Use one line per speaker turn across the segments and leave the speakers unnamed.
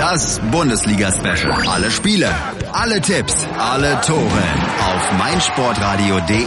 Das Bundesliga-Special. Alle Spiele, alle Tipps, alle Tore auf meinsportradio.de.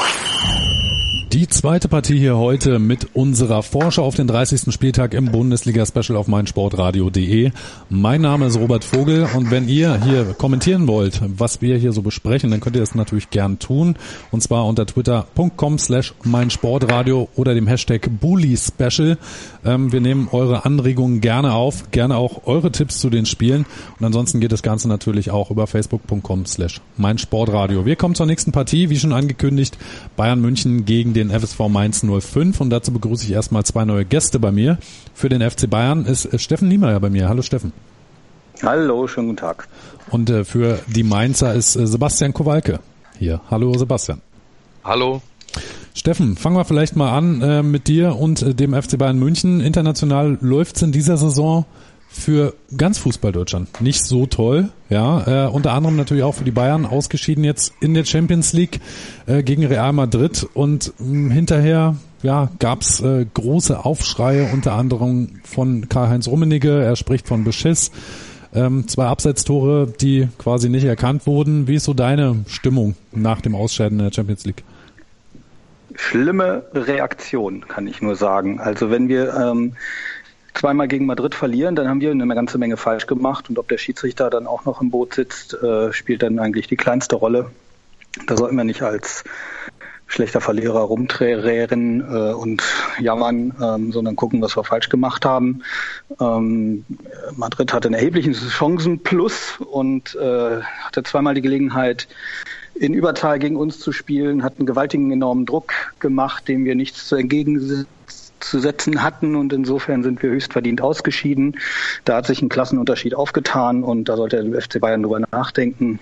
Die zweite Partie hier heute mit unserer Vorschau auf den 30. Spieltag im Bundesliga-Special auf meinsportradio.de. Mein Name ist Robert Vogel und wenn ihr hier kommentieren wollt, was wir hier so besprechen, dann könnt ihr das natürlich gern tun. Und zwar unter twitter.com/meinsportradio oder dem Hashtag BullySpecial. Wir nehmen eure Anregungen gerne auf, gerne auch eure Tipps zu den Spielen. Und ansonsten geht das Ganze natürlich auch über facebook.com/meinsportradio. Wir kommen zur nächsten Partie, wie schon angekündigt, Bayern München gegen den FSV Mainz 05 und dazu begrüße ich erstmal zwei neue Gäste bei mir. Für den FC Bayern ist Steffen Niemeyer bei mir. Hallo Steffen.
Hallo, schönen guten Tag.
Und für die Mainzer ist Sebastian Kowalke hier. Hallo Sebastian.
Hallo.
Steffen, fangen wir vielleicht mal an mit dir und dem FC Bayern München. International läuft's in dieser Saison für ganz Fußball-Deutschland nicht so toll, ja, unter anderem natürlich auch für die Bayern, ausgeschieden jetzt in der Champions League gegen Real Madrid und hinterher gab's große Aufschreie, unter anderem von Karl-Heinz Rummenigge, er spricht von Beschiss, 2 Abseitstore, die quasi nicht erkannt wurden. Wie ist so deine Stimmung nach dem Ausscheiden in der Champions League?
Schlimme Reaktion, kann ich nur sagen. Also wenn wir zweimal gegen Madrid verlieren, dann haben wir eine ganze Menge falsch gemacht und ob der Schiedsrichter dann auch noch im Boot sitzt, spielt dann eigentlich die kleinste Rolle. Da sollten wir nicht als schlechter Verlierer rumträren und jammern, sondern gucken, was wir falsch gemacht haben. Madrid hatte einen erheblichen Chancenplus und hatte zweimal die Gelegenheit, in Überzahl gegen uns zu spielen, hat einen gewaltigen, enormen Druck gemacht, dem wir nichts entgegenzusetzen hatten und insofern sind wir höchst verdient ausgeschieden. Da hat sich ein Klassenunterschied aufgetan und da sollte der FC Bayern drüber nachdenken,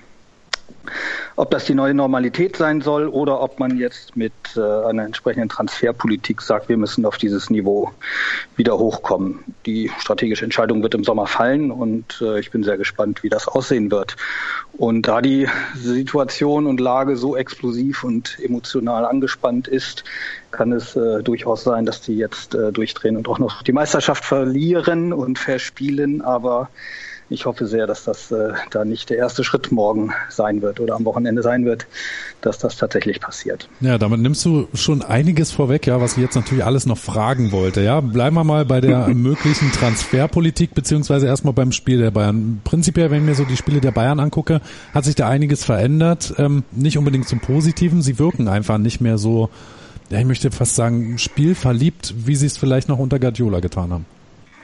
ob das die neue Normalität sein soll oder ob man jetzt mit einer entsprechenden Transferpolitik sagt, wir müssen auf dieses Niveau wieder hochkommen. Die strategische Entscheidung wird im Sommer fallen und ich bin sehr gespannt, wie das aussehen wird. Und da die Situation und Lage so explosiv und emotional angespannt ist, kann es durchaus sein, dass die jetzt durchdrehen und auch noch die Meisterschaft verlieren und verspielen, aber ich hoffe sehr, dass das da nicht der erste Schritt morgen sein wird oder am Wochenende sein wird, dass das tatsächlich passiert.
Ja, damit nimmst du schon einiges vorweg, ja, was ich jetzt natürlich alles noch fragen wollte. Ja, bleiben wir mal bei der möglichen Transferpolitik beziehungsweise erstmal beim Spiel der Bayern. Prinzipiell, wenn ich mir so die Spiele der Bayern angucke, hat sich da einiges verändert. Nicht unbedingt zum Positiven. Sie wirken einfach nicht mehr so, ja, ich möchte fast sagen, spielverliebt, wie sie es vielleicht noch unter Guardiola getan haben.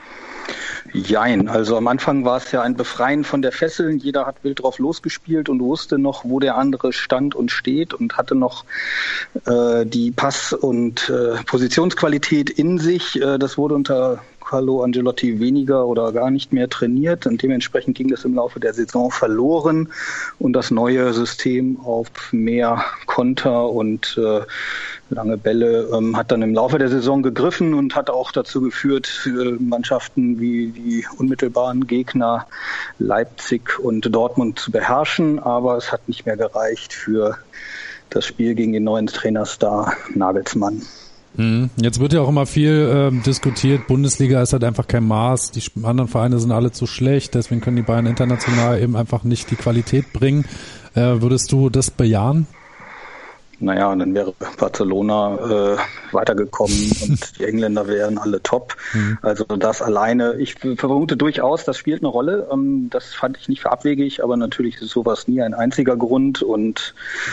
Jein, also am Anfang war es ja ein Befreien von der Fesseln. Jeder hat wild drauf losgespielt und wusste noch, wo der andere stand und steht und hatte noch die Pass- und Positionsqualität in sich. Das wurde unter Carlo Ancelotti weniger oder gar nicht mehr trainiert und dementsprechend ging das im Laufe der Saison verloren und das neue System auf mehr Konter und lange Bälle hat dann im Laufe der Saison gegriffen und hat auch dazu geführt, für Mannschaften wie die unmittelbaren Gegner Leipzig und Dortmund zu beherrschen, aber es hat nicht mehr gereicht für das Spiel gegen den neuen Trainerstar Nagelsmann.
Jetzt wird ja auch immer viel diskutiert, Bundesliga ist halt einfach kein Maß, die anderen Vereine sind alle zu schlecht, deswegen können die Bayern international eben einfach nicht die Qualität bringen. Würdest du das bejahen?
Naja, dann wäre Barcelona weitergekommen und die Engländer wären alle top. Also das alleine, ich vermute durchaus, das spielt eine Rolle. Das fand ich nicht für abwegig, aber natürlich ist sowas nie ein einziger Grund. Und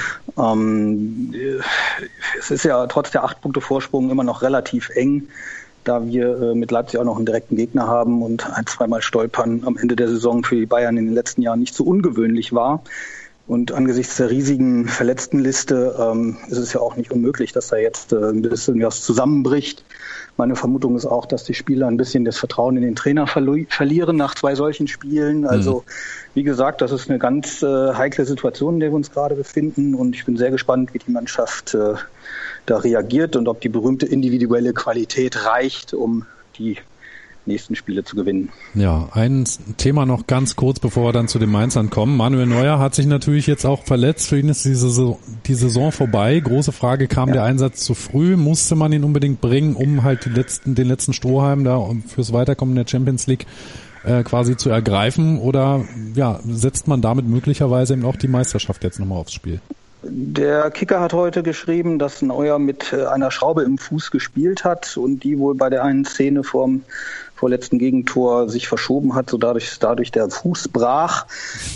es ist ja trotz der 8 Punkte Vorsprung immer noch relativ eng, da wir mit Leipzig auch noch einen direkten Gegner haben und 1-2 Mal Stolpern am Ende der Saison für die Bayern in den letzten Jahren nicht so ungewöhnlich war. Und angesichts der riesigen Verletztenliste ist es ja auch nicht unmöglich, dass da jetzt ein bisschen was zusammenbricht. Meine Vermutung ist auch, dass die Spieler ein bisschen das Vertrauen in den Trainer verlieren nach 2 solchen Spielen. Also wie gesagt, das ist eine ganz heikle Situation, in der wir uns gerade befinden. Und ich bin sehr gespannt, wie die Mannschaft da reagiert und ob die berühmte individuelle Qualität reicht, um die nächsten Spiele zu gewinnen.
Ja, ein Thema noch ganz kurz, bevor wir dann zu den Mainzern kommen. Manuel Neuer hat sich natürlich jetzt auch verletzt. Für ihn ist die Saison vorbei. Große Frage, kam der Einsatz zu früh? Musste man ihn unbedingt bringen, um halt den letzten Strohhalm da fürs Weiterkommen in der Champions League quasi zu ergreifen, oder ja, setzt man damit möglicherweise eben auch die Meisterschaft jetzt nochmal aufs Spiel?
Der Kicker hat heute geschrieben, dass Neuer mit einer Schraube im Fuß gespielt hat und die wohl bei der einen Szene vorm Gegentor sich verschoben hat, so dadurch der Fuß brach.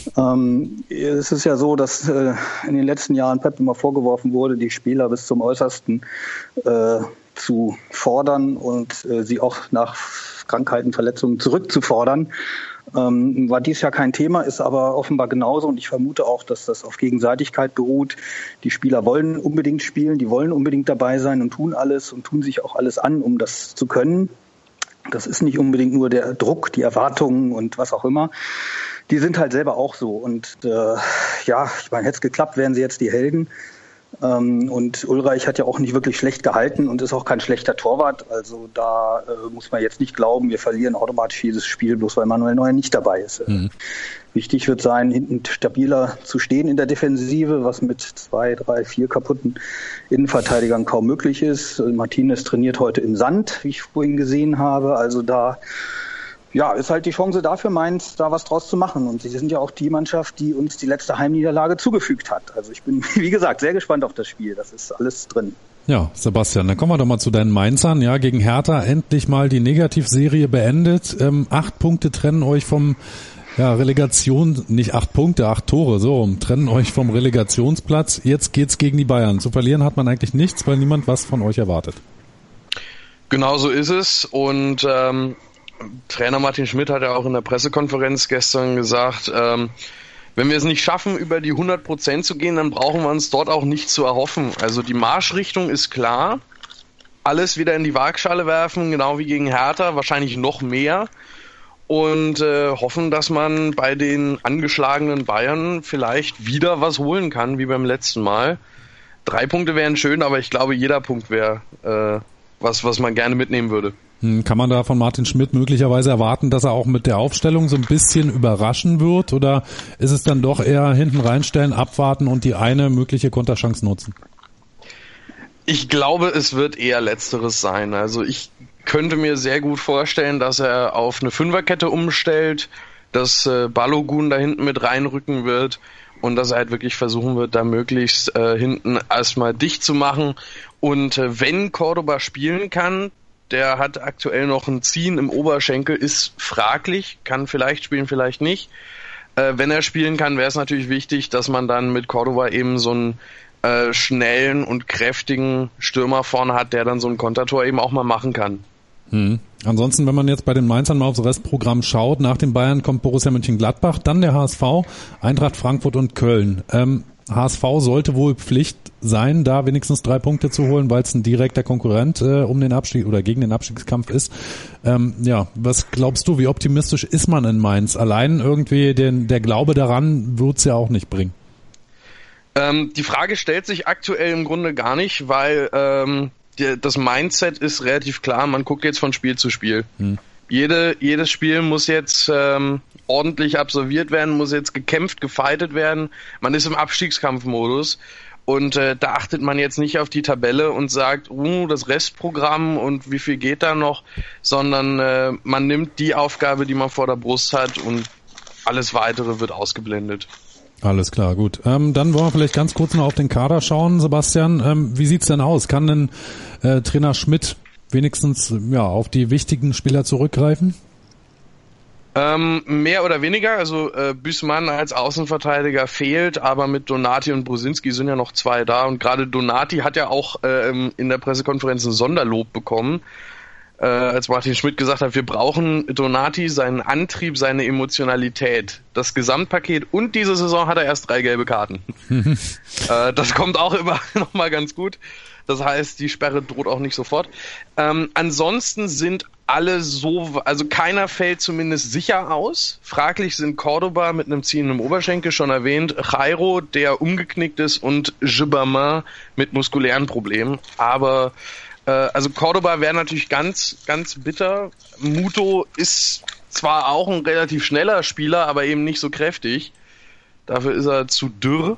Es ist ja so, dass in den letzten Jahren Pep immer vorgeworfen wurde, die Spieler bis zum Äußersten zu fordern und sie auch nach Krankheiten, Verletzungen zurückzufordern. War dies Jahr kein Thema, ist aber offenbar genauso, und ich vermute auch, dass das auf Gegenseitigkeit beruht. Die Spieler wollen unbedingt spielen, die wollen unbedingt dabei sein und tun alles und tun sich auch alles an, um das zu können. Das ist nicht unbedingt nur der Druck, die Erwartungen und was auch immer. Die sind halt selber auch so, und ich meine, hätte es geklappt, wären sie jetzt die Helden. Und Ulreich hat ja auch nicht wirklich schlecht gehalten und ist auch kein schlechter Torwart. Also da muss man jetzt nicht glauben, wir verlieren automatisch jedes Spiel, bloß weil Manuel Neuer nicht dabei ist. Wichtig wird sein, hinten stabiler zu stehen in der Defensive, was mit 2, 3, 4 kaputten Innenverteidigern kaum möglich ist. Martinez trainiert heute im Sand, wie ich vorhin gesehen habe. Also da ist halt die Chance dafür, Mainz da was draus zu machen. Und sie sind ja auch die Mannschaft, die uns die letzte Heimniederlage zugefügt hat. Also ich bin, wie gesagt, sehr gespannt auf das Spiel. Das ist alles drin. Ja,
Sebastian, dann kommen wir doch mal zu deinen Mainzern. Ja, gegen Hertha endlich mal die Negativserie beendet. 8 Punkte trennen euch vom Relegation, nicht 8 Punkte, 8 Tore, so rum, trennen euch vom Relegationsplatz. Jetzt geht's gegen die Bayern. Zu verlieren hat man eigentlich nichts, weil niemand was von euch erwartet.
Genau so ist es, und Trainer Martin Schmidt hat ja auch in der Pressekonferenz gestern gesagt, wenn wir es nicht schaffen, über die 100% zu gehen, dann brauchen wir uns dort auch nicht zu erhoffen. Also die Marschrichtung ist klar, alles wieder in die Waagschale werfen, genau wie gegen Hertha, wahrscheinlich noch mehr, und hoffen, dass man bei den angeschlagenen Bayern vielleicht wieder was holen kann, wie beim letzten Mal. 3 Punkte wären schön, aber ich glaube, jeder Punkt wäre was man gerne mitnehmen würde.
Kann man da von Martin Schmidt möglicherweise erwarten, dass er auch mit der Aufstellung so ein bisschen überraschen wird, oder ist es dann doch eher hinten reinstellen, abwarten und die eine mögliche Konterchance nutzen?
Ich glaube, es wird eher Letzteres sein. Also ich könnte mir sehr gut vorstellen, dass er auf eine Fünferkette umstellt, dass Balogun da hinten mit reinrücken wird und dass er halt wirklich versuchen wird, da möglichst hinten erstmal dicht zu machen. Und wenn Cordoba spielen kann, der hat aktuell noch ein Ziehen im Oberschenkel, ist fraglich, kann vielleicht spielen, vielleicht nicht. Wenn er spielen kann, wäre es natürlich wichtig, dass man dann mit Cordoba eben so einen schnellen und kräftigen Stürmer vorne hat, der dann so ein Kontertor eben auch mal machen kann.
Ansonsten, wenn man jetzt bei den Mainzern mal aufs Restprogramm schaut, nach den Bayern kommt Borussia Mönchengladbach, dann der HSV, Eintracht Frankfurt und Köln. HSV sollte wohl Pflicht sein, da wenigstens 3 Punkte zu holen, weil es ein direkter Konkurrent um den Abstieg oder gegen den Abstiegskampf ist. Was glaubst du, wie optimistisch ist man in Mainz? Allein irgendwie der Glaube daran wird's ja auch nicht bringen.
Die Frage stellt sich aktuell im Grunde gar nicht, weil das Mindset ist relativ klar, man guckt jetzt von Spiel zu Spiel. Jedes Spiel muss jetzt ordentlich absolviert werden, muss jetzt gekämpft, gefightet werden. Man ist im Abstiegskampfmodus und da achtet man jetzt nicht auf die Tabelle und sagt, das Restprogramm und wie viel geht da noch, sondern man nimmt die Aufgabe, die man vor der Brust hat, und alles Weitere wird ausgeblendet.
Alles klar, gut. Dann wollen wir vielleicht ganz kurz noch auf den Kader schauen, Sebastian. Wie sieht's denn aus? Kann denn Trainer Schmidt wenigstens auf die wichtigen Spieler zurückgreifen?
Mehr oder weniger. Also Büßmann als Außenverteidiger fehlt, aber mit Donati und Brusinski sind ja noch 2 da. Und gerade Donati hat ja auch in der Pressekonferenz ein Sonderlob bekommen, als Martin Schmidt gesagt hat, wir brauchen Donati, seinen Antrieb, seine Emotionalität, das Gesamtpaket, und diese Saison hat er erst 3 gelbe Karten. Das kommt auch immer noch mal ganz gut. Das heißt, die Sperre droht auch nicht sofort. Ansonsten sind alle also keiner fällt zumindest sicher aus. Fraglich sind Cordoba mit einem Ziehen im Oberschenkel, schon erwähnt, Jairo, der umgeknickt ist, und Gibbermann mit muskulären Problemen. Aber also Cordoba wäre natürlich ganz, ganz bitter. Muto ist zwar auch ein relativ schneller Spieler, aber eben nicht so kräftig. Dafür ist er zu dürr.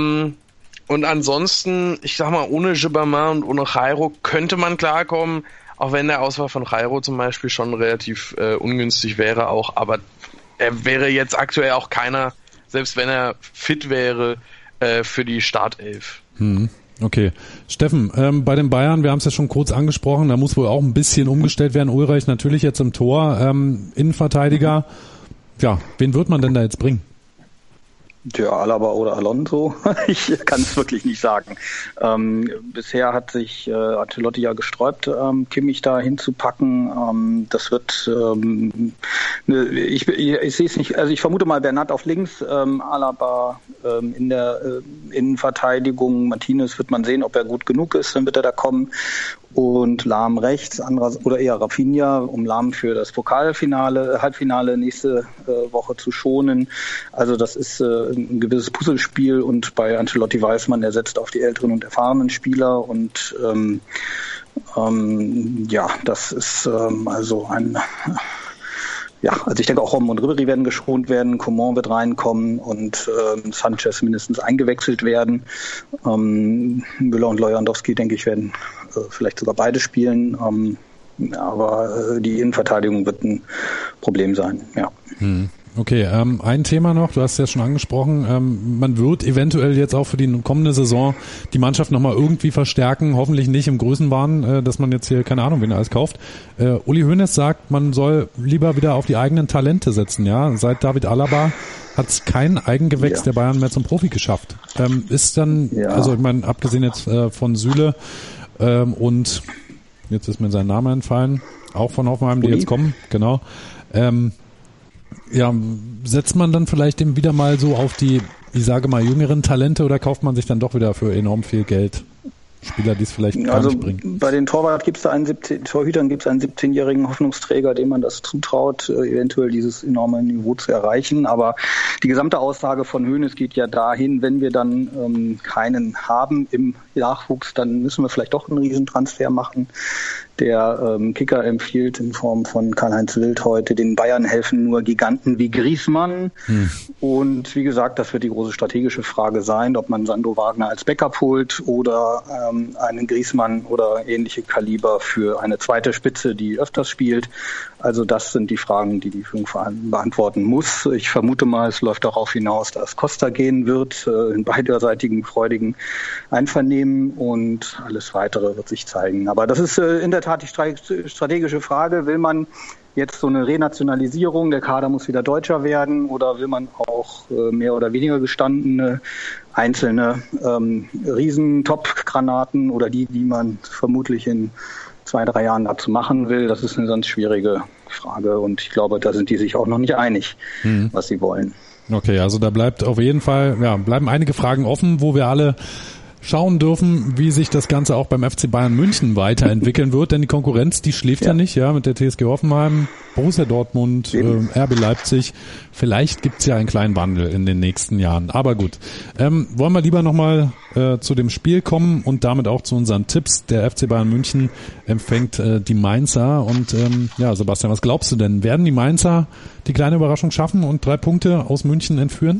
Und ansonsten, ich sag mal, ohne Gibbermann und ohne Jairo könnte man klarkommen. auch wenn der Ausfall von Jairo zum Beispiel schon relativ ungünstig wäre auch, aber er wäre jetzt aktuell auch keiner, selbst wenn er fit wäre, für die Startelf.
Okay. Steffen, bei den Bayern, wir haben es ja schon kurz angesprochen, da muss wohl auch ein bisschen umgestellt werden. Ulreich natürlich jetzt im Tor, Innenverteidiger. Ja, wen wird man denn da jetzt bringen?
Ja, Alaba oder Alonso, ich kann es wirklich nicht sagen. Bisher hat sich Ancelotti ja gesträubt, Kimmich da hinzupacken. Das wird, ich sehe es nicht, also ich vermute mal Bernat auf links, Alaba in der Innenverteidigung, Martinez wird man sehen, ob er gut genug ist, dann wird er da kommen. Und Lahm rechts, oder eher Rafinha, um Lahm für das Halbfinale nächste Woche zu schonen. Also das ist ein gewisses Puzzlespiel und bei Ancelotti weiß man, er setzt auf die älteren und erfahrenen Spieler und das ist also ein... Ja, also ich denke auch Robben und Ribéry werden geschont werden, Coman wird reinkommen und Sanchez mindestens eingewechselt werden. Müller und Lewandowski, denke ich, werden vielleicht sogar beide spielen. Aber die Innenverteidigung wird ein Problem sein, ja.
Okay, ein Thema noch, du hast es ja schon angesprochen, man wird eventuell jetzt auch für die kommende Saison die Mannschaft nochmal irgendwie verstärken, hoffentlich nicht im Größenwahn, dass man jetzt hier, keine Ahnung, wen er alles kauft. Uli Hoeneß sagt, man soll lieber wieder auf die eigenen Talente setzen, ja. Seit David Alaba hat es kein Eigengewächs der Bayern mehr zum Profi geschafft. Ist dann, also ich meine, abgesehen jetzt von Süle und jetzt ist mir sein Name entfallen, auch von Hoffenheim, die jetzt kommen, genau. Setzt man dann vielleicht eben wieder mal so auf die, ich sage mal, jüngeren Talente oder kauft man sich dann doch wieder für enorm viel Geld Spieler, die es vielleicht gar nicht bringen?
Bei den Torhütern gibt es einen 17-jährigen Hoffnungsträger, dem man das zutraut, eventuell dieses enorme Niveau zu erreichen. Aber die gesamte Aussage von Hoeneß geht ja dahin, wenn wir dann keinen haben im Nachwuchs, dann müssen wir vielleicht doch einen Riesentransfer machen. Der Kicker empfiehlt in Form von Karl-Heinz Wild heute, den Bayern helfen nur Giganten wie Griezmann. Und wie gesagt, das wird die große strategische Frage sein, ob man Sandro Wagner als Backup holt oder einen Griezmann oder ähnliche Kaliber für eine zweite Spitze, die öfters spielt. Also das sind die Fragen, die Führung beantworten muss. Ich vermute mal, es läuft darauf hinaus, dass Costa gehen wird, in beiderseitigen freudigen Einvernehmen und alles Weitere wird sich zeigen. Aber das ist in der Tat die strategische Frage. Will man jetzt so eine Renationalisierung, der Kader muss wieder deutscher werden, oder will man auch mehr oder weniger gestandene einzelne Riesen-Top-Granaten oder die man vermutlich in 2-3 Jahren dazu machen will? Das ist eine ganz schwierige Frage und ich glaube, da sind die sich auch noch nicht einig, was sie wollen.
Okay, also da bleibt auf jeden Fall, bleiben einige Fragen offen, wo wir alle schauen dürfen, wie sich das Ganze auch beim FC Bayern München weiterentwickeln wird, denn die Konkurrenz, die schläft ja nicht, mit der TSG Hoffenheim, Borussia Dortmund, RB Leipzig. Vielleicht gibt's ja einen kleinen Wandel in den nächsten Jahren, aber gut. Wollen wir lieber nochmal zu dem Spiel kommen und damit auch zu unseren Tipps. Der FC Bayern München empfängt die Mainzer und Sebastian, was glaubst du denn? Werden die Mainzer die kleine Überraschung schaffen und 3 Punkte aus München entführen?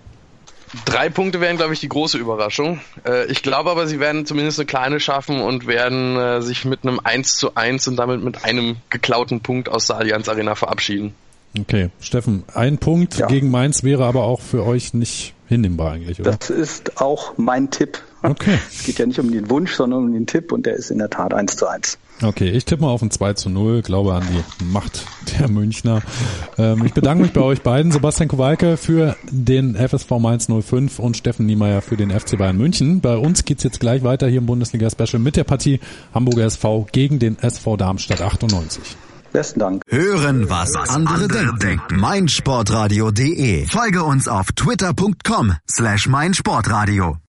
3 Punkte wären, glaube ich, die große Überraschung. Ich glaube aber, sie werden zumindest eine kleine schaffen und werden sich mit einem 1:1 und damit mit einem geklauten Punkt aus der Allianz Arena verabschieden.
Okay, Steffen, ein Punkt gegen Mainz wäre aber auch für euch nicht hinnehmbar eigentlich, oder?
Das ist auch mein Tipp.
Okay.
Es geht ja nicht um den Wunsch, sondern um den Tipp und der ist in der Tat 1:1.
Okay, ich tippe mal auf ein 2:0, glaube an die Macht der Münchner. Ich bedanke mich bei euch beiden, Sebastian Kowalke für den FSV Mainz 05 und Steffen Niemeyer für den FC Bayern München. Bei uns geht's jetzt gleich weiter hier im Bundesliga-Special mit der Partie Hamburger SV gegen den SV Darmstadt 98.
Besten Dank.
Hören, was andere denken. meinsportradio.de. Folge uns auf twitter.com/meinsportradio.